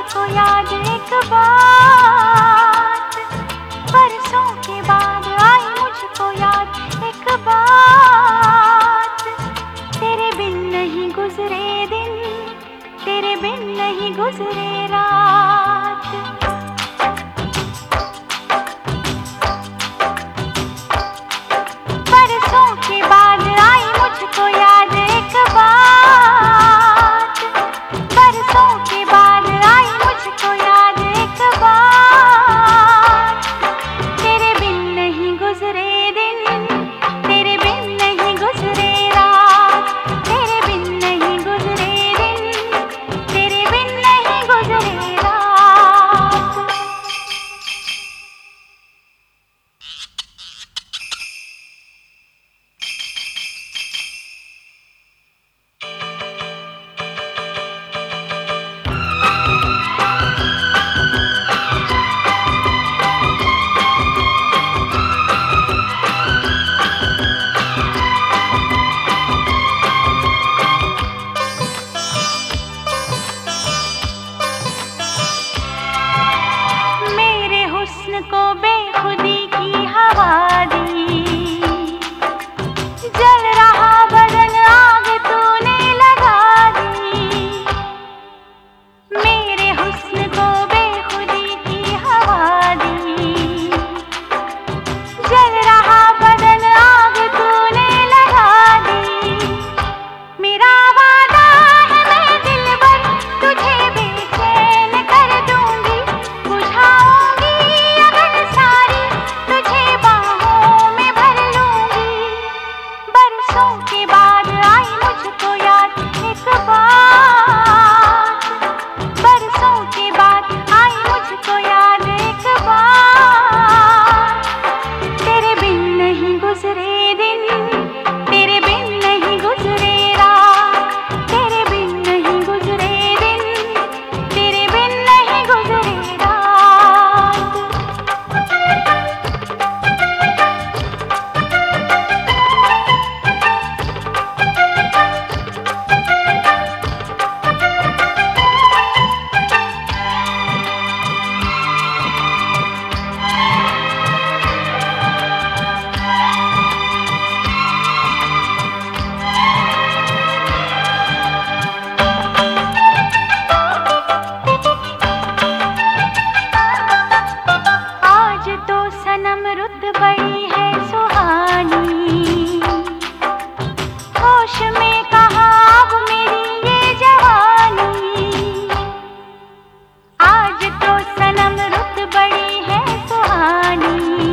मुझको याद एक बात, बरसों के बाद आई मुझको याद एक बात। तेरे बिन नहीं गुजरे दिन, तेरे बिन नहीं गुजरे रात। बरसों के बाद आई मुझको याद एक बात, बरसों के बाद आई मुझको याद एक बात। तेरे बिन नहीं गुजरे दिन, तेरे बिन नहीं गुजरे रात। तेरे बिन नहीं गुजरे दिन, तेरे बिन नहीं गुजरे रात। मेरे हुस्न को बेखुदी की हवा दी, जल रहा बदन आग तूने लगा दी। मेरे हुस्न को बेखुदी की हवा दी, जल रहा बदन आग तूने लगा दी। मेरा वादा है मैं दिलबर तुझे बेचैन कर दूंगी, बुझाऊंगी अगर सारी तुझे बाहों में भर लूंगी। बरसों के बाद आई मुझको याद एक बात, बरसों के बाद आई मुझको याद एक बात। तेरे बिन नहीं गुजरे दिन, तेरे बिन नहीं गुजरे रात। तेरे बिन नहीं गुजरे दिन, तेरे बिन नहीं गुजरे रात। आज तो सनम रुत बड़ी है सुहानी, होश में कहाँ अब मेरी ये जवानी। आज तो सनम रुत बड़ी है सुहानी,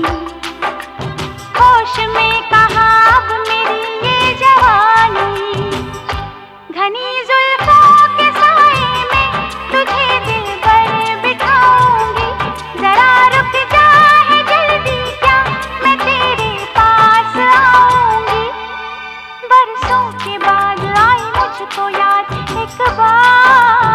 होश में कहाँ अब मेरी ये जवानी। घनी जुल्फों के साए में तुझे दिल पर बिठाऊंगी, जरा रुक जा है जल्दी क्या मैं तेरे पास आऊंगी। बरसों के बाद आई मुझको याद एक बात,